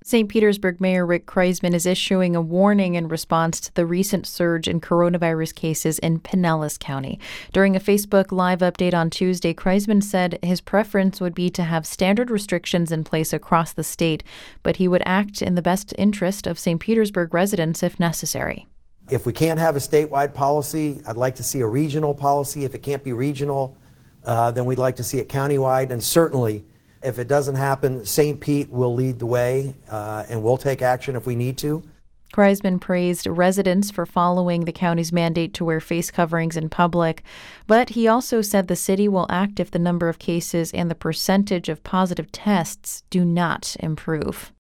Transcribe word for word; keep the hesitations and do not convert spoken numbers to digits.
Saint Petersburg Mayor Rick Kriseman is issuing a warning in response to the recent surge in coronavirus cases in Pinellas County. During a Facebook Live update on Tuesday, Kriseman said his preference would be to have standard restrictions in place across the state, but he would act in the best interest of Saint Petersburg residents if necessary. If we can't have a statewide policy, I'd like to see a regional policy. If it can't be regional, uh, then we'd like to see it countywide, and certainly if it doesn't happen, Saint Pete will lead the way, uh, and we'll take action if we need to. Kriseman praised residents for following the county's mandate to wear face coverings in public, but he also said the city will act if the number of cases and the percentage of positive tests do not improve.